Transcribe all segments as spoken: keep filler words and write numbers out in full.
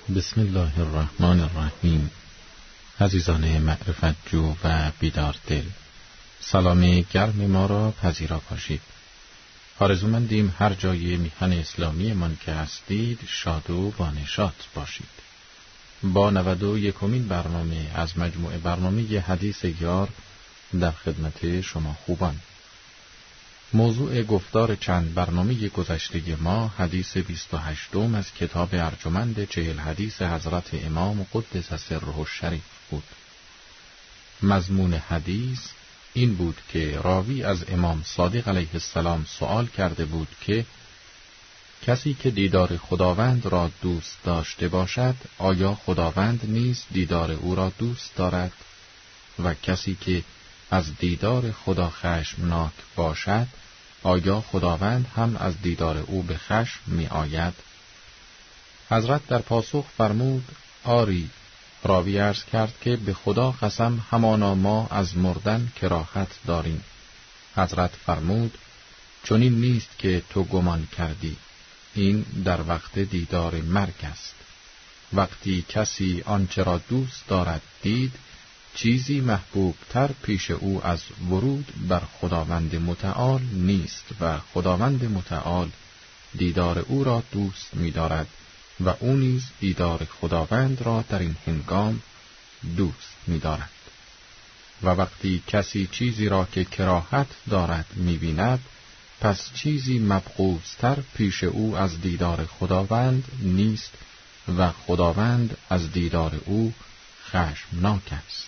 بسم الله الرحمن الرحیم. عزیزان معرفت جو و بیدار دل، سلام گرم ما را پذیرا باشید. آرزومندیم هر جای میهن اسلامی من که هستید شاد و بانشاد باشید. با نود و یکمین برنامه از مجموعه برنامه حدیث یار در خدمت شما خوبان. موضوع گفتار چند برنامه گذشته ما حدیث بیست و هشتم از کتاب ارجمند چهل حدیث حضرت امام قدس سره الشریف بود. مضمون حدیث این بود که راوی از امام صادق علیه السلام سوال کرده بود که کسی که دیدار خداوند را دوست داشته باشد آیا خداوند نیز دیدار او را دوست دارد؟ و کسی که از دیدار خدا خشمناک باشد آیا خداوند هم از دیدار او به خشم می آید؟ حضرت در پاسخ فرمود آری. راوی عرض کرد که به خدا قسم همانا ما از مردن کراهت داریم. حضرت فرمود چنین نیست که تو گمان کردی، این در وقت دیدار مرگ است. وقتی کسی آنچه را دوست دارد دید، چیزی محبوب تر پیش او از ورود بر خداوند متعال نیست و خداوند متعال دیدار او را دوست می دارد و او نیز دیدار خداوند را در این هنگام دوست می دارد. و وقتی کسی چیزی را که کراهت دارد می بیند، پس چیزی مبغوض‌تر پیش او از دیدار خداوند نیست و خداوند از دیدار او خشمناک است.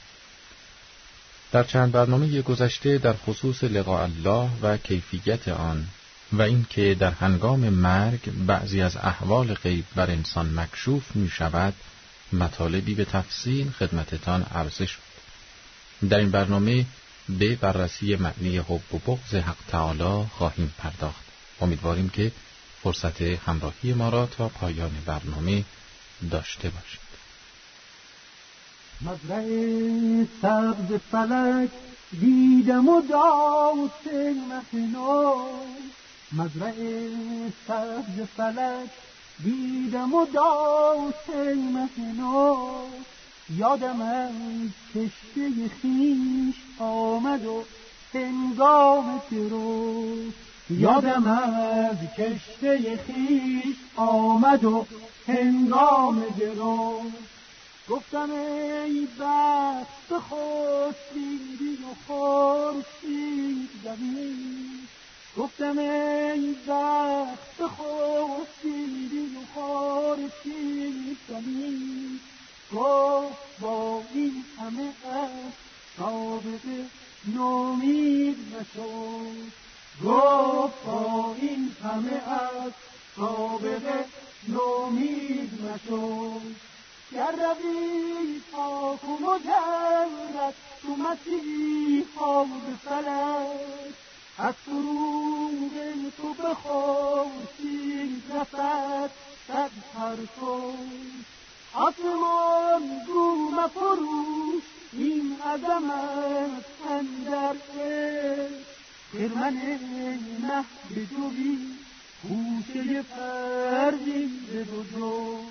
در چند برنامه گذشته در خصوص لقاء الله و کیفیت آن و اینکه در هنگام مرگ بعضی از احوال غیب بر انسان مکشوف می شود مطالبی به تفصیل خدمتتان عرضه شد. در این برنامه به بررسی معنی حب و بغض حق تعالی خواهیم پرداخت. امیدواریم که فرصت همراهی ما را تا پایان برنامه داشته باشید. مزرعه سبز فلک دیدم و داوت مهنو، مزرعه سبز فلک دیدم و داوت مهنو، یادم از کشته خویش آمد و هنگام درو، یادم از کشته خویش آمد و هنگام درو. گفتم ای بخت خورشیدی و خورشید زمین، گفتم ای بخت خورشیدی و خورشید زمین، گفت با این همه از سابقه نومید نشو، گفت با این همه از سابقه نومید نشو. گر روی پاک و مجرد تو مسیحا به فلک، از فروغ تو به خورشید رسد صد پرتو. آسمان گو مفروش این عظمت اندر عشق، خرمن مه بجوی خوشه فرزند بزرگ،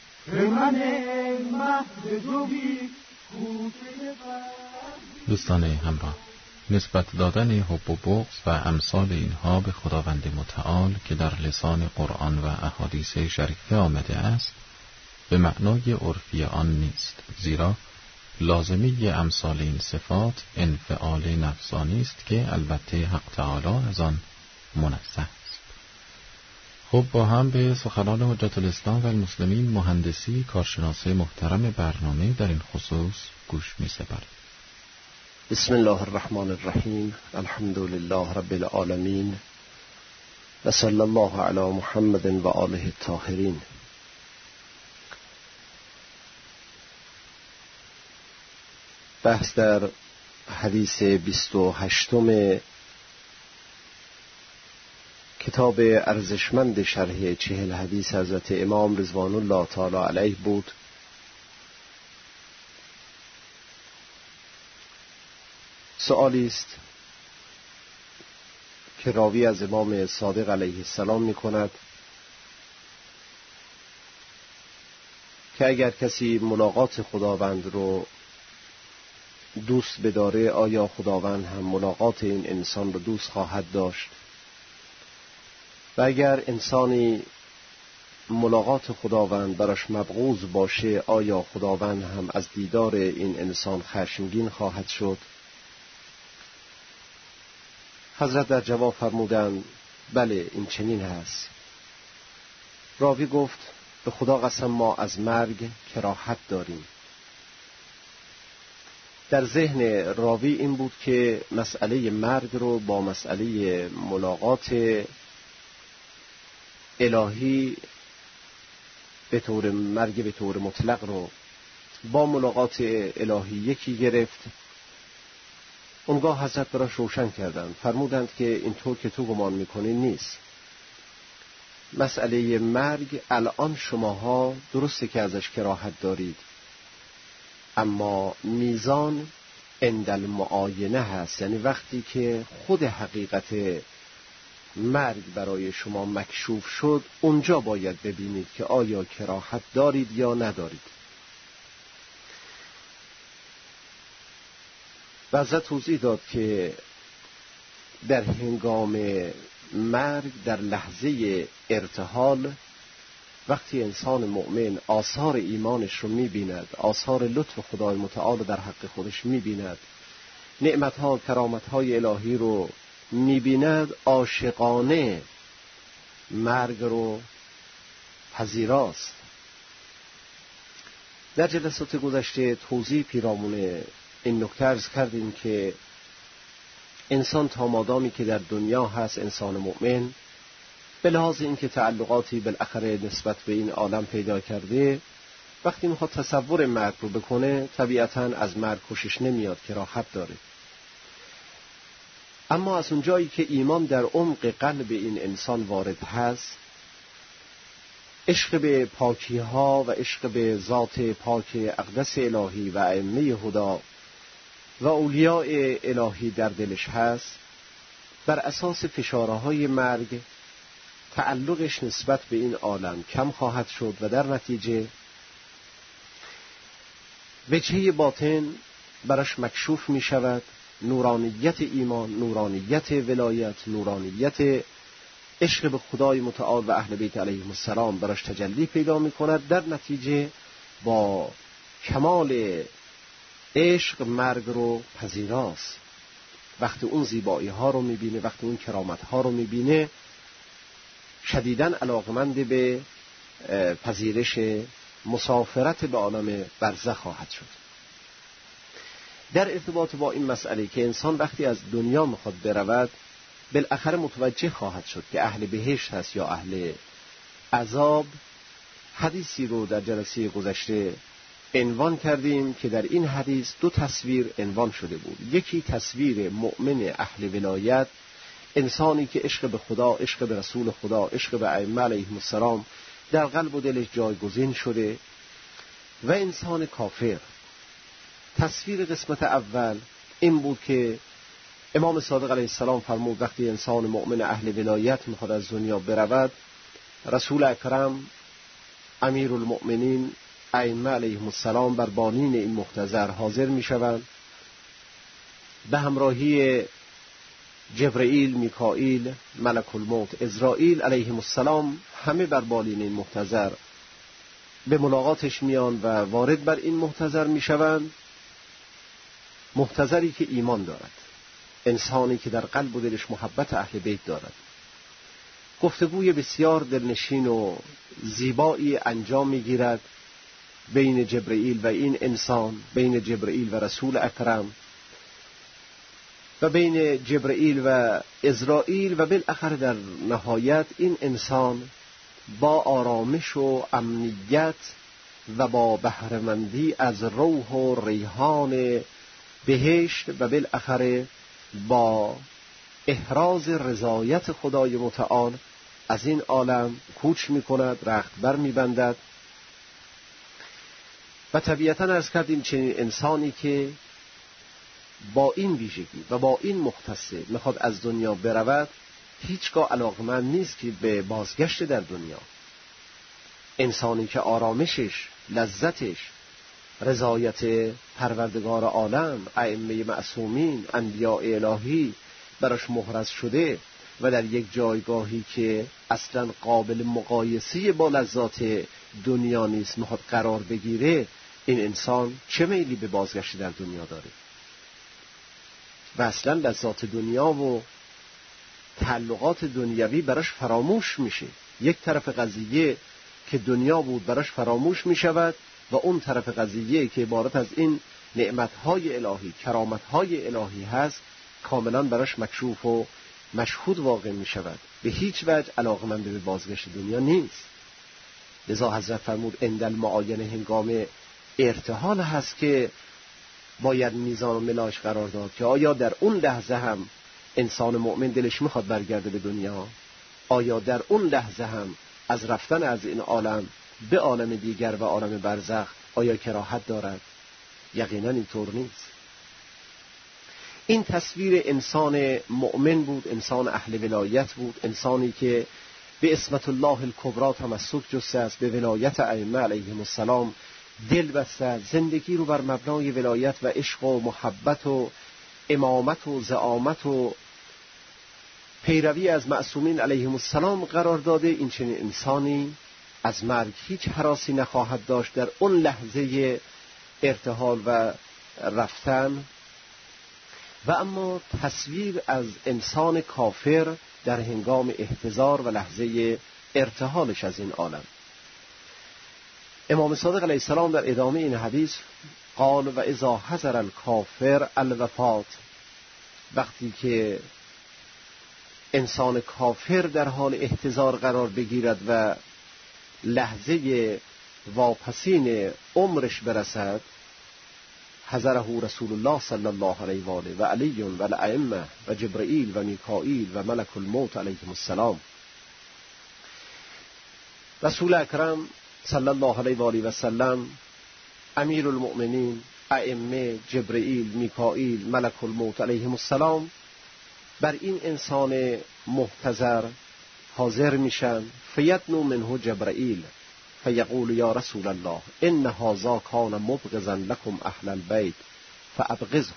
دوستان همراه، نسبت دادن حب و بغض و امثال اینها به خداوند متعال که در لسان قرآن و احادیث شریفه آمده است به معنای عرفی آن نیست، زیرا لازمی امثال این صفات انفعال نفسانی است که البته حق تعالی از آن منزه. خب با هم به سخنان حجت الاسلام و المسلمین مهندسی کارشناس محترم برنامه در این خصوص گوش می سپاریم. بسم الله الرحمن الرحیم. الحمد لله رب العالمین و صلی الله علی محمد و آله الطاهرین. بحث در حدیث بیست و هشتم کتاب ارزشمند شرح چهل حدیث حضرت امام رضوان الله تعالی علیه بود. سؤالی است که راوی از امام صادق علیه السلام می کند که اگر کسی ملاقات خداوند رو دوست بداره آیا خداوند هم ملاقات این انسان رو دوست خواهد داشت؟ و اگر انسانی ملاقات خداوند براش مبغوض باشه آیا خداوند هم از دیدار این انسان خشمگین خواهد شد؟ حضرت در جواب فرمودند بله این چنین هست. راوی گفت به خدا قسم ما از مرگ کراهت داریم. در ذهن راوی این بود که مسئله مرگ رو با مسئله ملاقات الهی به طور مرگ به طور مطلق رو با ملاقات الهی یکی گرفت. اونگاه حضرت براش روشن کردند، فرمودند که اینطور که تو گمان میکنی نیست. مسئله مرگ الان شماها درسته که ازش کراهت دارید، اما میزان عند المعاینه هست، یعنی وقتی که خود حقیقت مرگ برای شما مکشوف شد اونجا باید ببینید که آیا کراهت دارید یا ندارید. و حضرت توضیح داد که در هنگام مرگ در لحظه ارتحال وقتی انسان مؤمن آثار ایمانش رو می‌بیند، آثار لطف خدای متعال در حق خودش می‌بیند، نعمت‌ها کرامت‌های الهی رو می‌بیند، عاشقانه مرگ رو پذیراست. در جلسات گذشته توضیح پیرامون این نکته عرض کردیم که انسان تا مادامی که در دنیا هست، انسان مؤمن به لحاظ اینکه تعلقاتی بالاخره نسبت به این عالم پیدا کرده، وقتی میخواد تصور مرگ رو بکنه طبیعتاً از مرگ خوشش نمیاد، کراهت داره. اما از اون جایی که ایمان در عمق قلب این انسان وارد هست، عشق به پاکی ها و عشق به ذات پاک اقدس الهی و ائمه هدا و اولیاء الهی در دلش هست، بر اساس فشارهای مرگ تعلقش نسبت به این عالم کم خواهد شد و در نتیجه وجهه باطن براش مکشوف می شود. نورانیت ایمان، نورانیت ولایت، نورانیت عشق به خدای متعال و اهل بیت علیهم السلام براش تجلی پیدا می کند. در نتیجه با کمال عشق مرگ رو پذیراست. وقتی اون زیبایی ها رو می بینه، وقتی اون کرامت ها رو می بینه، شدیداً علاقمند به پذیرش مسافرت به عالم برزخ خواهد شد. در ارتباط با این مسئله که انسان وقتی از دنیا میخواد برود بالاخره متوجه خواهد شد که اهل بهشت هست یا اهل عذاب، حدیثی رو در جلسه گذشته عنوان کردیم که در این حدیث دو تصویر عنوان شده بود. یکی تصویر مؤمن اهل ولایت، انسانی که عشق به خدا، عشق به رسول خدا، عشق به ائمه علیهم السلام در قلب و دلش جایگزین شده، و انسان کافر. تصویر قسمت اول این بود که امام صادق علیه السلام فرمود وقتی انسان مؤمن اهل ولایت میخواد از دنیا برود، رسول اکرم امیر المؤمنین ائمه علیهم السلام بر بالین این محتضر حاضر میشوند، به همراهی جبرئیل، میکائیل، ملک الموت، عزرائیل علیهم السلام، همه بر بالین این محتضر به ملاقاتش میان و وارد بر این محتضر میشوند. محتضری که ایمان دارد، انسانی که در قلب و دلش محبت اهل بیت دارد. گفتگوی بسیار دلنشین و زیبایی انجام میگیرد بین جبرئیل و این انسان، بین جبرئیل و رسول اکرم و بین جبرئیل و عزرائیل، و بالاخره در نهایت این انسان با آرامش و امنیت و با بهره‌مندی از روح و ریحان بهشت و بالاخره با احراز رضایت خدای متعال از این عالم کوچ می کند، رخت بر می بندد. و طبیعتاً عرض کردیم چنین انسانی که با این ویژگی و با این مختصه میخواد از دنیا برود، هیچگاه علاقمند نیست که به بازگشت در دنیا. انسانی که آرامشش، لذتش، رضایت پروردگار عالم، ائمه معصومین، انبیاء الهی براش محرز شده و در یک جایگاهی که اصلا قابل مقایسه با لذات دنیا نیست میخواد قرار بگیره، این انسان چه میلی به بازگشت در دنیا داره؟ و اصلا لذات دنیا و تعلقات دنیوی براش فراموش میشه. یک طرف قضیه که دنیا بود براش فراموش میشود و اون طرف قضیه که عبارت از این نعمتهای الهی، کرامتهای الهی هست، کاملا براش مکشوف و مشهود واقع میشود. به هیچ وجه علاقمند به بازگشت دنیا نیست. لذا حضرت فرمود عند المعاینه، هنگام ارتحال هست که باید میزان و ملاش قرار داد که آیا در اون لحظه هم انسان مؤمن دلش میخواد برگرده به دنیا؟ آیا در اون لحظه هم از رفتن از این عالم به عالم دیگر و عالم برزخ آیا کراهت دارد؟ یقینا اینطور نیست. این تصویر انسان مؤمن بود، انسان اهل ولایت بود، انسانی که به اسمت الله الکبری تمسک جسته است، به ولایت ائمه علیهم السلام دل بسته، زندگی رو بر مبنای ولایت و عشق و محبت و امامت و زعامت و پیروی از معصومین علیهم السلام قرار داده. این چنین انسانی از مرگ هیچ هراسی نخواهد داشت در اون لحظه ارتحال و رفتن. و اما تصویر از انسان کافر در هنگام احتضار و لحظه ارتحالش از این عالم. امام صادق علیه السلام در ادامه این حدیث قال و اذا حضر الکافر الوفات، وقتی که انسان کافر در حال احتضار قرار بگیرد و لحظه واپسین عمرش برسد، حضره رسول الله صلی الله علیه و آله و علی و الائمه و جبرئیل و میکائیل و ملک الموت علیهم السلام. رسول اکرم صلی الله علیه و آله و سلم، امیر المؤمنین، ائمه، جبرئیل، میکائیل، ملک الموت علیهم السلام بر این انسان محتضر حاضر میشن. فیدنو منه جبرئیل فیقول یا رسول الله ان هذا کان مبغضا لكم اهل البیت فابغضه.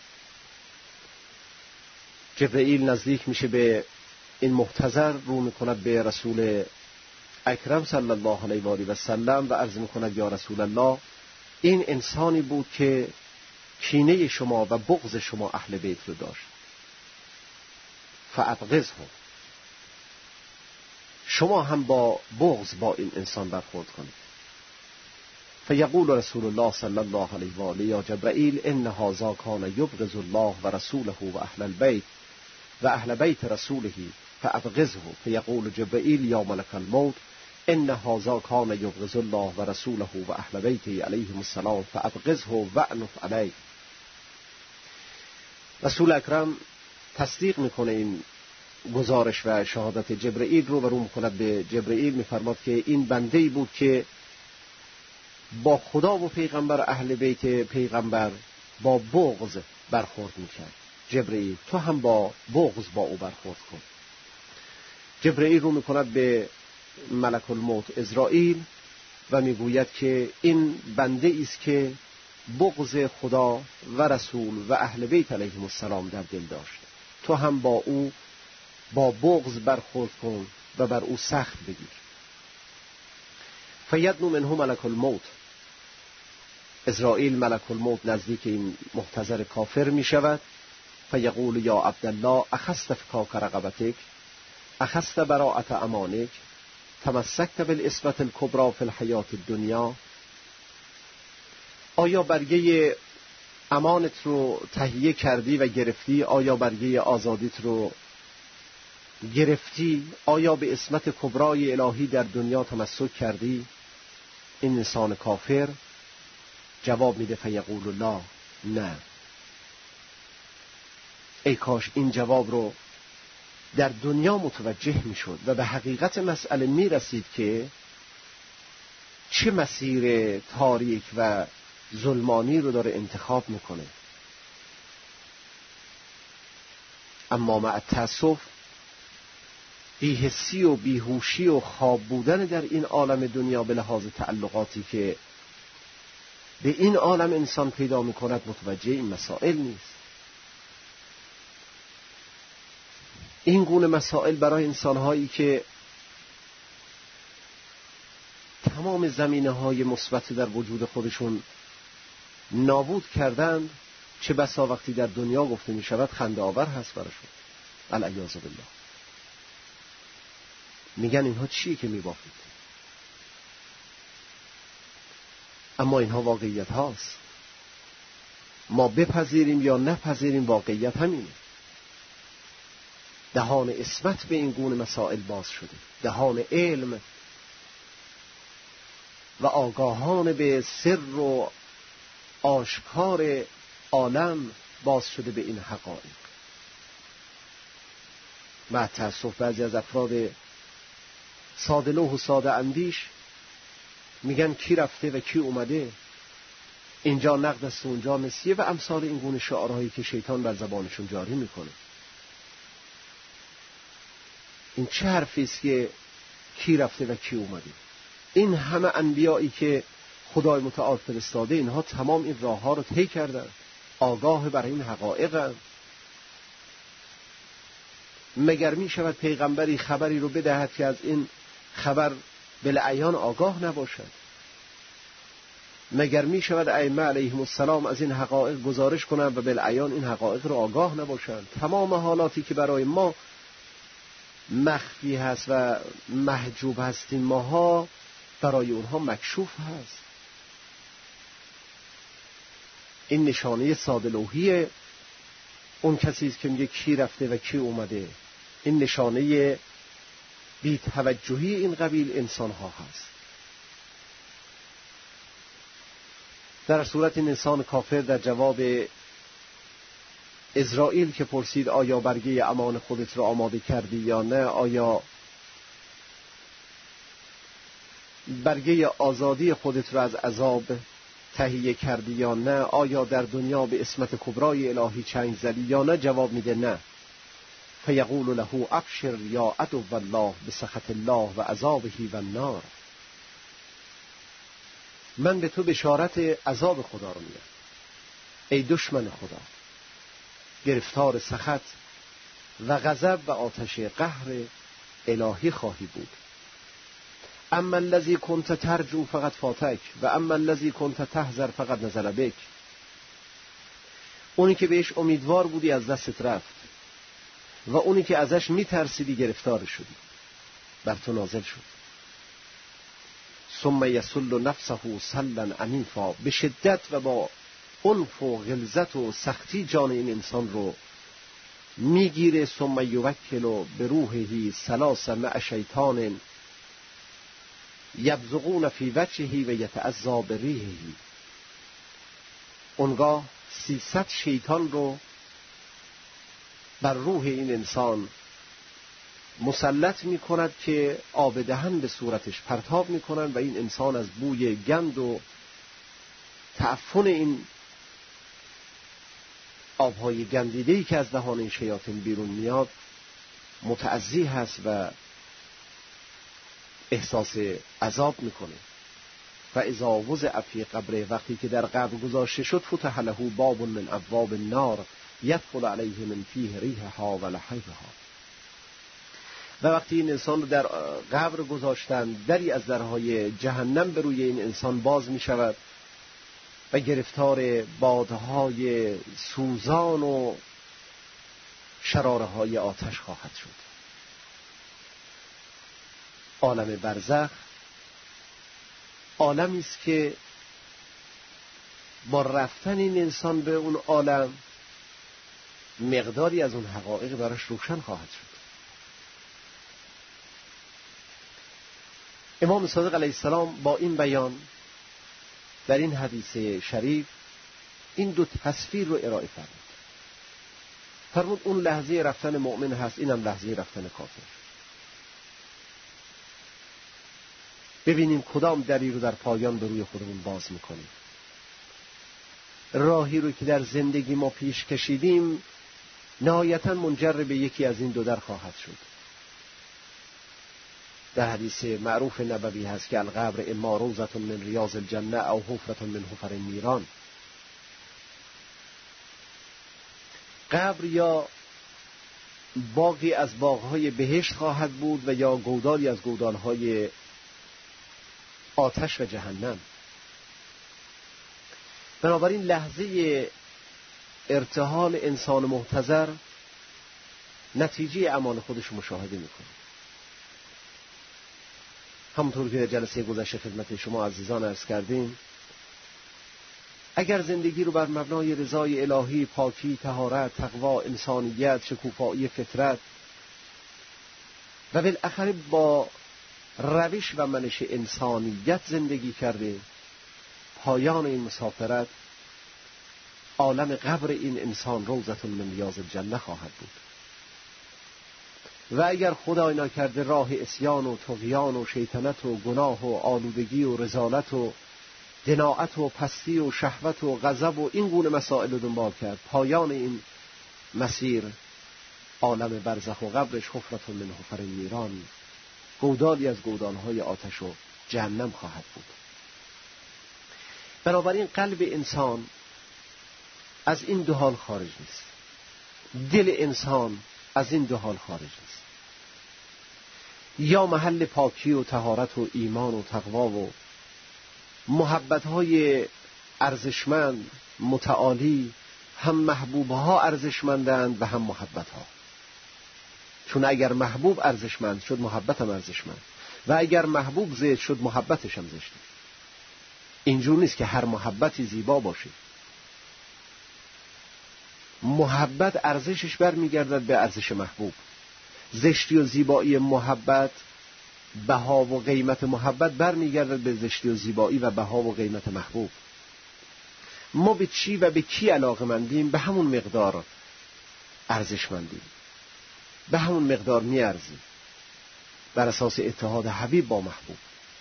جبرئیل نزدیک میشه به این محتضر، رو میکند به رسول اکرم صلی الله علیه و آله و سلم و عرض میکند یا رسول الله، این انسانی بود که کینه شما و بغض شما اهل بیت رو داشت. فابغضه، شما هم با بغض با این انسان برخورد کنید. فیقول رسول الله صلی الله علیه و آله یا جبرئیل ان هذا کان یبغض الله و رسوله و اهل البیت و اهل بیت رسوله فابغضه. فیقول جبرئیل یا ملک الموت ان هذا کان یبغض الله و رسوله و اهل بیته علیهم السلام فابغضه وعنف علیه. رسول اکرم تصدیق میکنه این گزارش و شهادت جبرئیل رو و رو میکند به جبرئیل، میفرماد که این بنده‌ای بود که با خدا و پیغمبر اهل بیت پیغمبر با بغض برخورد میکرد. جبرئیل تو هم با بغض با او برخورد کن. جبرئیل رو میکند به ملک الموت عزرائیل و میگوید که این بنده است که بغض خدا و رسول و اهل بیت علیهم السلام در دل داشت، تو هم با او با بغض برخورد کن و بر او سخت بگیر. فیدنو منه ملک الموت، عزرائیل ملک الموت نزدیک این محتضر کافر می شود. فیقول یا عبدالله اخست فکاک رقبتک اخست براءت امانک تمسکت بالعصمت الکبری فی الحیات الدنیا. آیا برگه امانت رو تهیه کردی و گرفتی؟ آیا برگه آزادیت رو گرفتی؟ آیا به عصمت کبرای الهی در دنیا تمسک کردی؟ این انسان کافر جواب میده فیقول الله نه. ای کاش این جواب رو در دنیا متوجه میشد و به حقیقت مسئله میرسید که چه مسیر تاریک و ظلمانی رو داره انتخاب میکنه. اما مع التأسف بی‌حسی و بیهوشی و خواب بودن در این عالم دنیا به لحاظ تعلقاتی که به این عالم انسان پیدا می‌کند متوجه این مسائل نیست. این گونه مسائل برای انسان‌هایی که تمام زمینه‌های مثبت در وجود خودشون نابود کردند، چه بسا وقتی در دنیا گفته می‌شود خنده آور هست براشون. العیاذ بالله. میگن اینها چیه که میبافید؟ اما اینها واقعیت هاست. ما بپذیریم یا نپذیریم واقعیت همینه. دهان عصمت به این گونه مسائل باز شده، دهان علم و آگاهان به سر و آشکار عالم باز شده به این حقایق. مع تأسف بعضی از افراد ساده لوح و ساده اندیش میگن کی رفته و کی اومده، اینجا نقد است و اونجا نسیه و امثال این گونه شعارهایی که شیطان بر زبانشون جاری میکنه. این چه حرفی است که کی رفته و کی اومده؟ این همه انبیایی که خدای متعال فرستاده، اینها تمام این راه ها رو طی کردن، آگاه بر این حقایقن. مگر می شود پیغمبری خبری رو بدهد که از این خبر بالعیان آگاه نباشد؟ مگر می شود ائمه علیهم السلام از این حقایق گزارش کنند و بالعیان این حقایق رو آگاه نباشند؟ تمام حالاتی که برای ما مخفی هست و محجوب هستیم ماها، برای اونها مکشوف هست. این نشانه ساده لوحی اون کسی است که میگه کی رفته و کی اومده. این نشانه بی توجهی این قبیل انسان ها هست. در صورت این انسان کافر در جواب اسرائیل که پرسید آیا برگه امان خودت رو آماده کردی یا نه، آیا برگه آزادی خودت رو از عذاب تهیه کردی یا نه، آیا در دنیا به عصمت کبرای الهی چنگ زدی یا نه، جواب میده نه. فیقول له ابشر یا عدو الله بسخط الله و عذابه و النار. من به تو بشارت عذاب خدا رو میدم ای دشمن خدا، گرفتار سخط و غضب و آتش قهر الهی خواهی بود. اما الذی کنت ترجو فقط فاتک و اما الذی کنت تحذر فقط نزل بک. اونی که بهش امیدوار بودی از دستت رفت و اونی که ازش میترسیدی گرفتار شدی، بر تو نازل شد. ثم یسل نفسه سلا عنیفا. به شدت و با عنف و غلظت و سختی جان این انسان رو میگیره. ثم یوکل به روحه ثلاث مع شیطان یبزغون فی وجهه و یتعذا بریحه. اونگاه سیصد شیطان رو بر روح این انسان مسلط می کند که آب دهن به صورتش پرتاب می کنند و این انسان از بوی گند و تعفن این آبهای گندیده‌ای که از دهان این شیاطین بیرون میاد متعزی هست و احساس عذاب میکنه. و اذا وضع فی قبره، وقتی که در قبر گذاشته شد، فتح له باب من ابواب النار یدخل علیه من فیه ریحها و لهیبها. و وقتی این انسان رو در قبر گذاشتن، دری از درهای جهنم به روی این انسان باز می شود و گرفتار بادهای سوزان و شراره های آتش خواهد شد. عالم برزخ عالمی است که با رفتن این انسان به اون عالم مقداری از اون حقایق براش روشن خواهد شد. امام صادق علیه السلام با این بیان در این حدیث شریف این دو تصویر رو ارائه فرمود. فرمود اون لحظه رفتن مؤمن هست، اینم لحظه رفتن کافر. ببینیم کدام دری رو در پایان به روی خودمون باز میکنیم. راهی رو که در زندگی ما پیش کشیدیم نهایتاً منجر به یکی از این دو در خواهد شد. در حدیث معروف نبوی هست که القبر اما روضة من ریاض الجنه او حفرة من حفر النیران. قبر یا باغی از باغهای بهشت خواهد بود و یا گودالی از گودالهای آتش و جهنم. بنابراین لحظه ارتحال انسان محتضر نتیجه اعمال خودش مشاهده میکنه. همونطور که در جلسه گذشته خدمت شما عزیزان عرض کردیم، اگر زندگی رو بر مبنای رضای الهی، پاکی، طهارت، تقوا، انسانیت، شکوفایی فطرت و بالاخره با روش و منش انسانیت زندگی کرده، پایان این مسافرت عالم قبر این انسان روضة من ریاض الجنه خواهد بود. و اگر خدای نکرده راه عصیان و طغیان و شیطنت و گناه و آلودگی و رذالت و دناعت و پستی و شهوت و غضب و این گونه مسائل رو دنبال کرد، پایان این مسیر عالم برزخ و قبرش حفرة من حفر النیران، گودالی از گودالهای آتش و جهنم خواهد بود. بنابراین قلب انسان از این دو حال خارج نیست، دل انسان از این دو حال خارج نیست. یا محل پاکی و طهارت و ایمان و تقوا و محبت‌های ارزشمند متعالی، هم محبوب‌ها ارزشمندند و هم محبت‌ها. چون اگر محبوب ارزشمند شد محبت هم ارزشمند، و اگر محبوب زشت شد محبتش هم زشته. اینجور نیست که هر محبتی زیبا باشه. محبت ارزشش برمیگردد به ارزش محبوب. زشتی و زیبایی محبت، بها و قیمت محبت برمیگردد به زشتی و زیبایی و بها و قیمت محبوب. ما به چی و به کی علاقه‌مندیم به همون مقدار ارزشمندیم، به همون مقدار میارزیم، بر اساس اتحاد حبیب با محبوب.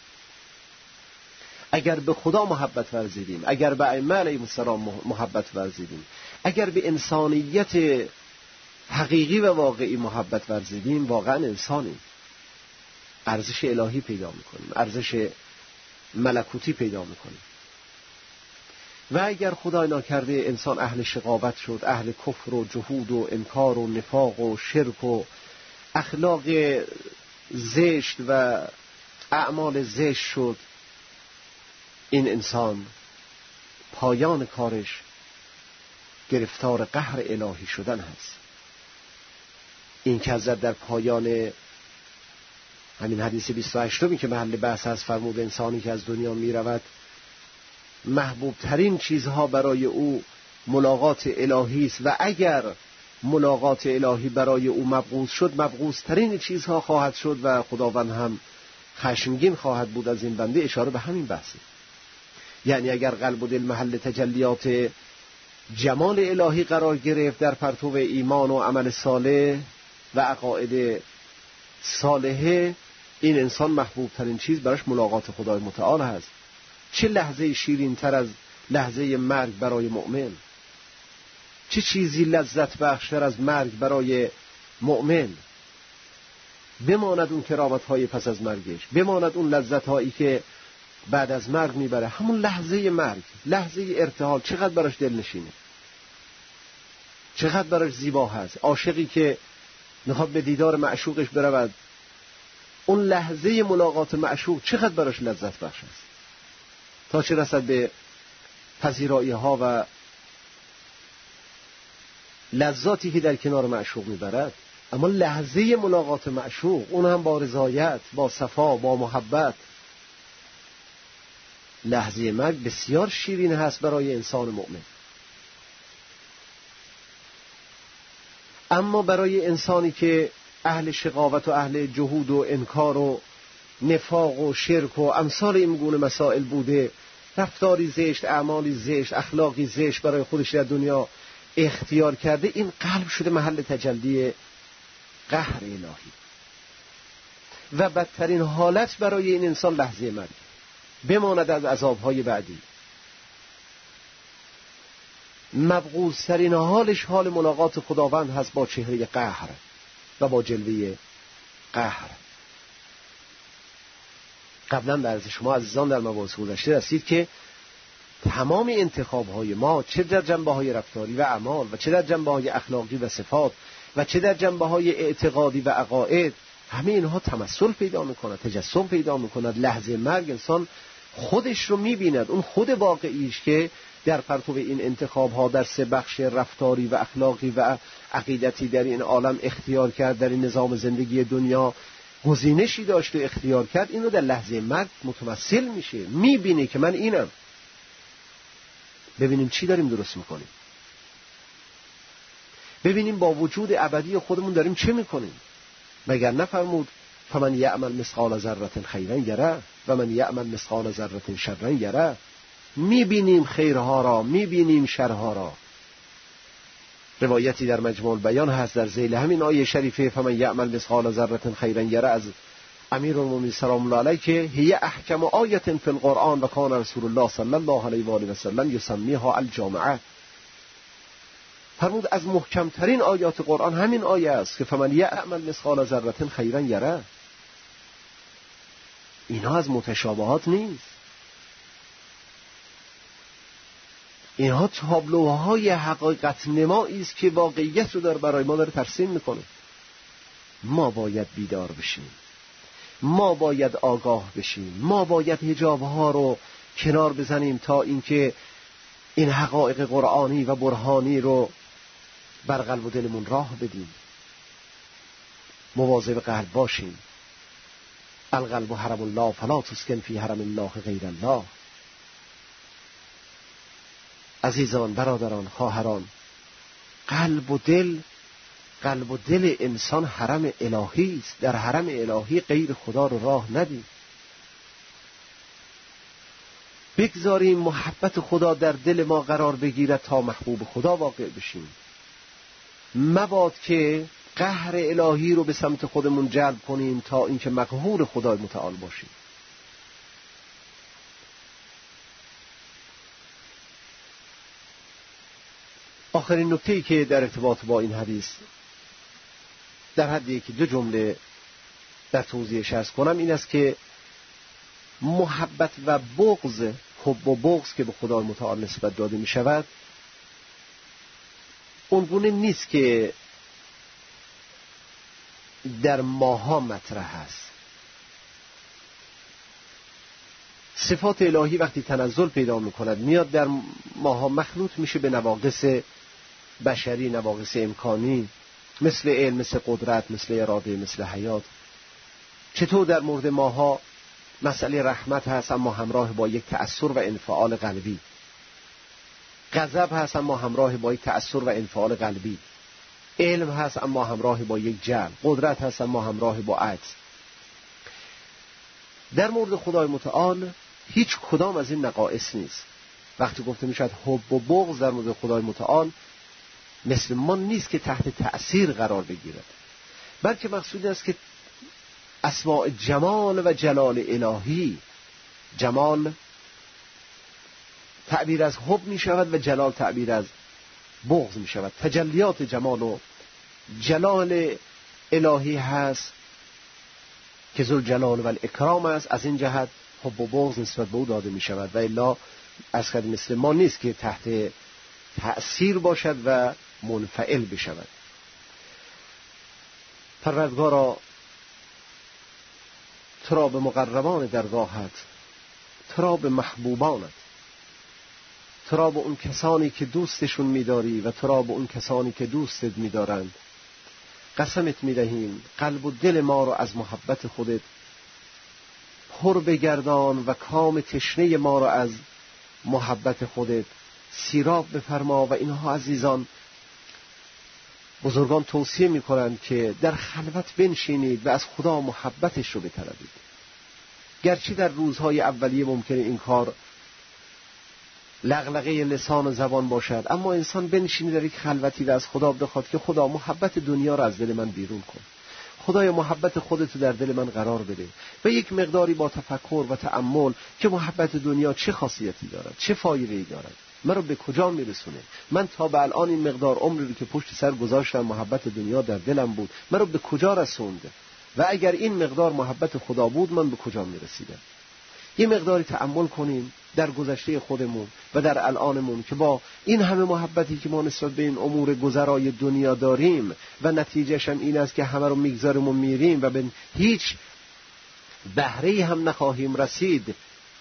اگر به خدا محبت ورزیدیم، اگر به ائمه علیهم السلام محبت ورزیدیم، اگر به انسانیت حقیقی و واقعی محبت ورزیدیم، واقعا انسانیم، ارزش الهی پیدا میکنیم، ارزش ملکوتی پیدا میکنیم. و اگر خدای ناکرده انسان اهل شقاوت شد، اهل کفر و جهود و انکار و نفاق و شرک و اخلاق زشت و اعمال زشت شد، این انسان پایان کارش گرفتار قهر الهی شدن هست. این که حضرت در پایان همین حدیث بیست و هشتمی که محل بحث هست فرمود انسانی که از دنیا می رود محبوب ترین چیزها برای او ملاقات الهی است، و اگر ملاقات الهی برای او مبغوض شد مبغوض ترین چیزها خواهد شد و خداوند هم خشمگین خواهد بود از این بنده. اشاره به همین بحثه. یعنی اگر قلب و دل محل تجلیات جمال الهی قرار گرفت در پرتو ایمان و عمل صالح و عقاید صالحه، این انسان محبوب ترین چیز براش ملاقات خدای متعال هست. چه لحظه شیرین تر از لحظه مرگ برای مؤمن؟ چه چیزی لذت بخشتر از مرگ برای مؤمن؟ بماند اون کرامت های پس از مرگش، بماند اون لذت هایی که بعد از مرگ میبره. همون لحظه مرگ، لحظه ارتحال چقدر براش دل نشینه، چقدر براش زیبا هست. عاشقی که میخواد به دیدار معشوقش برود، اون لحظه ملاقات معشوق چقدر براش لذت بخش است، تا چه رسد به پذیرایی ها و لذاتی که در کنار معشوق میبرد. اما لحظه ملاقات معشوق، اون هم با رضایت، با صفا، با محبت، لحظه مرگ بسیار شیرین هست برای انسان مؤمن. اما برای انسانی که اهل شقاوت و اهل جهود و انکار و نفاق و شرک و امثال این گونه مسائل بوده، رفتاری زشت، اعمالی زشت، اخلاقی زشت برای خودش در دنیا اختیار کرده، این قلب شده محل تجلی قهر الهی. و بدترین حالت برای این انسان لحظه مرگ، بماند از عذابهای بعدی. مبغوض‌ترین حالش حال ملاقات خداوند هست با چهره قهر و با جلوه قهر. قبلا به عرض شما عزیزان در مباحث گذشته رسید که تمام انتخاب‌های ما چه در جنبه‌های رفتاری و اعمال و چه در جنبه‌های اخلاقی و صفات و چه در جنبه‌های اعتقادی و عقاید، همه اینها تمثل پیدا می‌کند، تجسم پیدا می‌کند. لحظه مرگ انسان خودش رو می‌بیند، اون خود واقعیش که در پرتو این انتخاب‌ها در سه بخش رفتاری و اخلاقی و عقیدتی در این عالم اختیار کرد، در این نظام زندگی دنیا گزینشی داشت و اختیار کرد، اینو در لحظه مرگ متمثل میشه، می‌بینه که من اینم. ببینیم چی داریم درست میکنیم، ببینیم با وجود ابدی خودمون داریم چه میکنیم. مگر نفرمود فمن یعمل مثقال ذره خیرا یره و من یعمل مثقال ذره شرا یره. میبینیم خیرها را، میبینیم شرها را. روایتی در مجموع البیان هست در ذیل همین آیه شریفه فمن یعمل مثقال ذره خیرا یره از امیرالمومنین سلام الله علیه که هی احکم آیه فی القرآن و کان رسول الله صلی الله علیه و آله و سلم یسمیها الجامعه. فرمود از محکمترین آیات قرآن همین آیه است که فمن یعمل مثقال ذره خیرا یره. اینها از متشابهات نیست، اینها تابلوهای حقیقت نمایی است که واقعیت رو در برای ما داره ترسیم میکنه. ما باید بیدار بشیم، ما باید آگاه بشیم، ما باید حجابها رو کنار بزنیم تا اینکه این حقایق قرآنی و برهانی رو بر قلب و دلمون راه بدیم. مواظب قلب باشیم. القلب حرم الله فلا تسکن فی حرم الله غیر الله. عزیزان، برادران، خواهران، قلب و دل قلب و دل انسان حرم الهی است. در حرم الهی غیر خدا رو راه ندید. بگذاریم محبت خدا در دل ما قرار بگیرد تا محبوب خدا واقع بشیم. مباد که قهر الهی رو به سمت خودمون جلب کنیم تا اینکه مقهور خدای متعال باشیم. آخرین نکته‌ای که در ارتباط با این حدیث در حد یکی دو جمله در توضیحش عرض کنم این است که محبت و بغض، حب و بغض که به خدای متعال نسبت داده می شود، اونگونه نیست که در ماها مطرح است. صفات الهی وقتی تنزل پیدا می کند میاد در ماها مخلوط میشه به نواقص بشری، نواقص امکانی، مثل علم، مثل قدرت، مثل اراده، مثل حیات. چطور در مورد ماها مسئله رحمت هست اما همراه با یک تأثیر و انفعال قلبی، غضب هست اما همراه با یک تأثیر و انفعال قلبی، علم هست اما همراه با یک جلب، قدرت هست اما همراه با عجز. در مورد خدای متعال هیچ کدام از این نقائص نیست. وقتی گفته میشد حب و بغض در مورد خدای متعال، مثل ما نیست که تحت تأثیر قرار بگیرد، بلکه مقصود است که اسماء جمال و جلال الهی، جمال تعبیر از حب می شود و جلال تعبیر از بغض می شود. تجلیات جمال و جلال الهی هست که ذو الجلال و الاکرام است، از این جهت حب و بغض نسبت به او داده می شود. و الا از خود مثل ما نیست که تحت تأثیر باشد و منفعل بشود. پروردگارا تو را به مقربان درگاهت، تو را به محبوبانت، تو را به اون کسانی که دوستشون می‌داری و تو را به اون کسانی که دوستت می‌دارند قسمت می‌دهیم قلب و دل ما را از محبت خودت پر بگردان و کام تشنه ما را از محبت خودت سیراب بفرما. و اینها عزیزان بزرگان توصیه می‌کنند که در خلوت بنشینید و از خدا محبتش رو بطلبید. گرچه در روزهای اولیه ممکنه این کار لغلغه لسان و زبان باشد، اما انسان بنشینه در یک خلوتی و از خدا بخواد که خدا محبت دنیا را از دل من بیرون کن، خدای محبت خودت در دل من قرار بده. و یک مقداری با تفکر و تأمل که محبت دنیا چه خاصیتی دارد، چه فایده‌ای دارد، من رو به کجا میرسونه، من تا به الان این مقدار عمری رو که پشت سر گذاشتم محبت دنیا در دلم بود، من رو به کجا رسونده، و اگر این مقدار محبت خدا بود من به کجا میرسیدم. یه مقداری تأمل کنیم در گذشته خودمون و در الانمون که با این همه محبتی که ما نسبت به این امور گذرای دنیا داریم و نتیجهش هم این است که همه رو میگذاریم و میریم و به هیچ بهره‌ای هم نخواهیم رسید.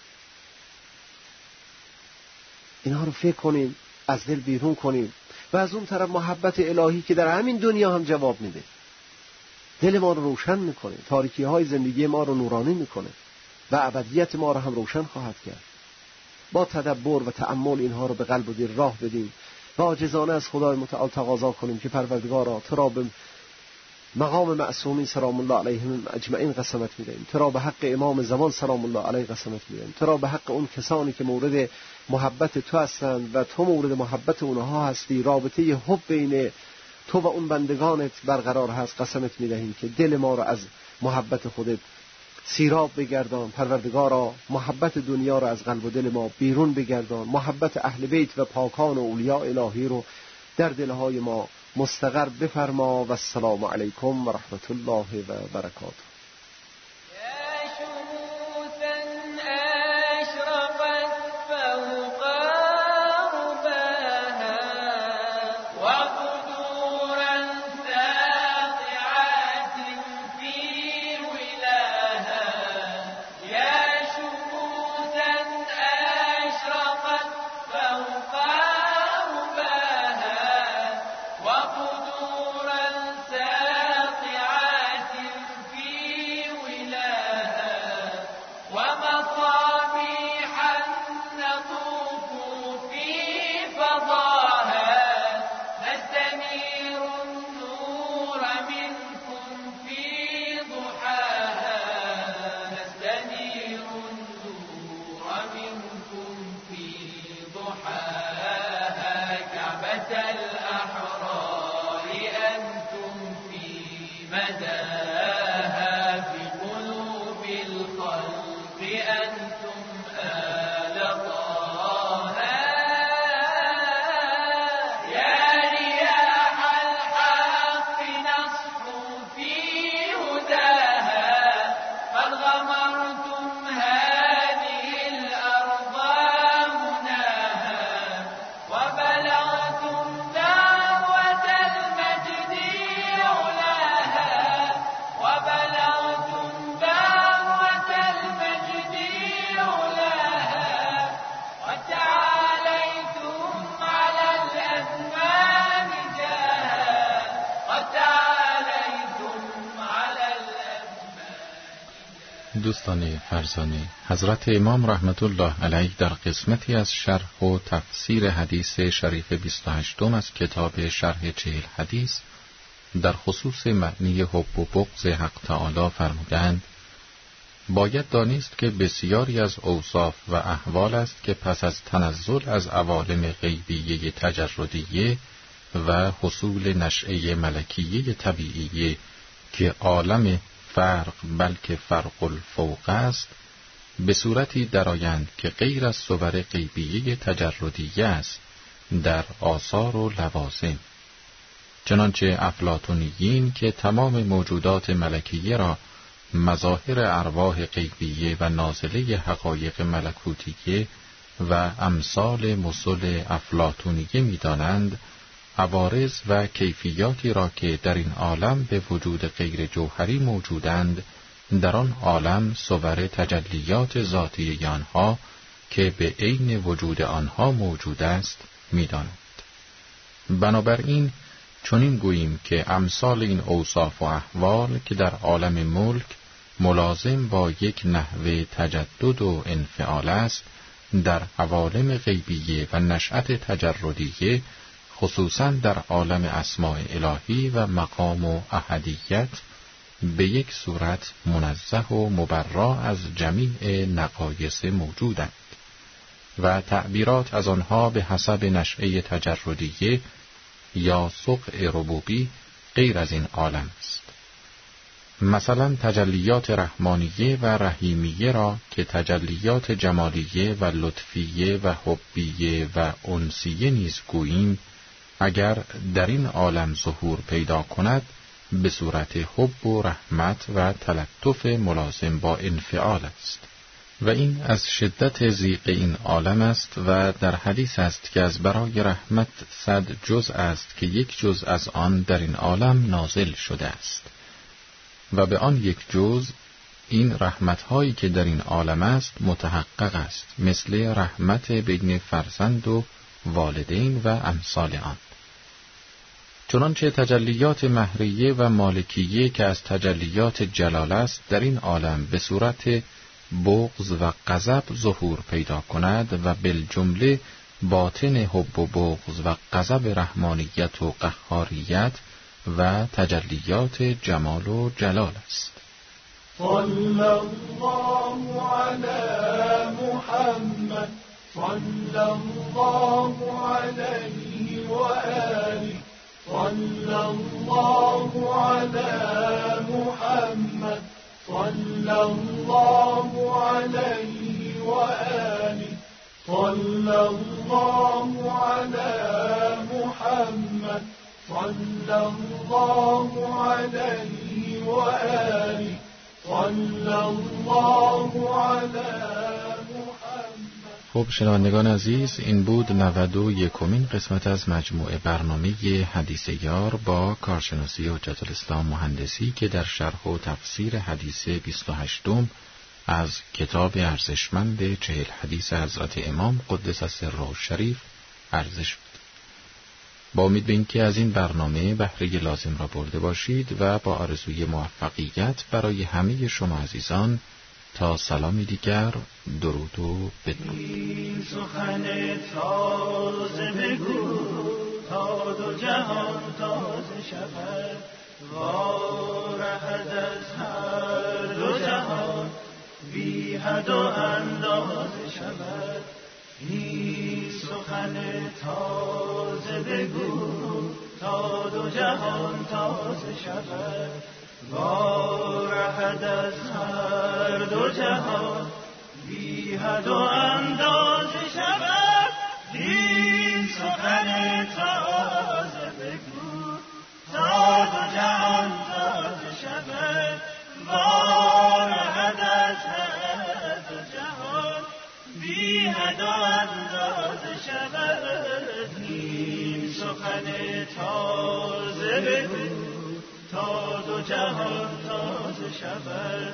اینها رو فکر کنیم، از دل بیرون کنیم و از اون طرف محبت الهی که در همین دنیا هم جواب میده، دل ما رو روشن میکنه، تاریکی های زندگی ما رو نورانی میکنه و ابدیت ما رو هم روشن خواهد کرد. با تدبر و تأمل اینها رو به قلب و دل راه بدیم و عاجزانه از خدای متعال تقاضا کنیم که پروردگارا تو را به مقام معصومین سلام الله علیهم اجمعین قسمت میدهیم، تو را به حق امام زمان سلام الله علیه قسمت میدهیم، تو را به حق اون کسانی که مورد محبت تو هستند و تو مورد محبت اونها هستی، رابطه حب بین تو و اون بندگانت برقرار هست، قسمت میدهیم که دل ما را از محبت خودت سیراب بگردان. پروردگارا محبت دنیا را از قلب و دل ما بیرون بگردان، محبت اهل بیت و پاکان و اولیاء الهی رو در دلهای ما مستقر بفرما. و السلام علیکم و رحمت الله و برکاته. دوستان فرزانه، حضرت امام رحمت الله علیه در قسمتی از شرح و تفسیر حدیث شریف بیست و هشتم از کتاب شرح چهل حدیث در خصوص معنی حب و بغض حق تعالی فرمودند: باید دانست که بسیاری از اوصاف و احوال است که پس از تنزل از عوالم غیبیه تجردیه و حصول نشأه ملکیه طبیعیه که عالم فرق بلکه فرق الفوق است، به صورتی درآیند که غیر از صور غیبیه تجردیه است در آثار و لوازم. چنانچه افلاطونیین که تمام موجودات ملکیه را مظاهر ارواح غیبیه و نازله حقایق ملکوتیه و امثال مثل افلاطونیه می‌دانند، عوارض و کیفیاتی را که در این عالم به وجود غیر جوهری موجودند، در آن عالم صور تجلیات ذاتی آنها که به عین وجود آنها موجود است می‌دانند. بنابراین چنین گوییم که امثال این اوصاف و احوال که در عالم ملک ملازم با یک نحوه تجدد و انفعال است، در عوالم غیبیه و نشأت تجردیه خصوصاً در عالم اسماء الهی و مقام و احدیت به یک صورت منزه و مبرا از جمیع نقایص موجودند و تعبیرات از آنها به حسب نشأه تجردیه یا سقع ربوبی غیر از این عالم است. مثلا تجلیات رحمانیه و رحیمیه را که تجلیات جمالیه و لطفیه و حبیه و انسیه نیز گوییم، اگر در این عالم ظهور پیدا کند به صورت حب و رحمت و تلطف ملازم با انفعال است و این از شدت ضیق این عالم است و در حدیث است که از برای رحمت صد جز است که یک جز از آن در این عالم نازل شده است و به آن یک جز این رحمت‌هایی که در این عالم است متحقق است، مثل رحمت بین فرزند و والدین و امثال آن. چنانچه تجلیات مهریه و مالکیه که از تجلیات جلال است در این عالم به صورت بغض و غضب ظهور پیدا کند و بالجمله باطن حب و بغض و غضب رحمانیت و قهاریت و تجلیات جمال و جلال است. صلی الله علی محمد صلی الله علیه و آله صلی الله علی محمد صلی الله علیه و آله صلی الله علی محمد صلی الله علیه و آله صلی الله علی خب شنوندگان عزیز، این بود نود و یکمین قسمت از مجموعه برنامه حدیث یار با کارشناسی حجت الاسلام مهندسی که در شرح و تفسیر حدیث بیست و هشتم از کتاب ارزشمند چهل حدیث حضرت امام قدس سره الشریف ارزش بود. با امید به اینکه از این برنامه بهره لازم را برده باشید و با آرزوی موفقیت برای همه شما عزیزان تا سلامی دیگر درود و بدرود. سخن تازه بگو تا دو جهان تازه شود، وارهد از هر دو جهان بی حد و اندازه شود. این سخن تازه بگو تا دو جهان تازه شود، وارهد از هر دو جهان بی حد و اندازه شود. این سخن تازه بگو تا دو جهان تازه شود، وارهد از هر دو جهان بی حد و اندازه شود. این سخن تازه بگو تا دو جهان تازه شود،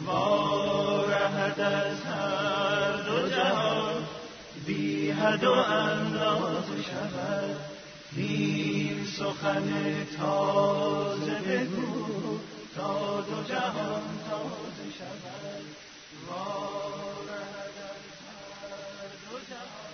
وارهد از هر دو جهان بی حد و اندازه شود. این سخن تازه بگو تا دو جهان تازه شود، وارهد از هر دو جهان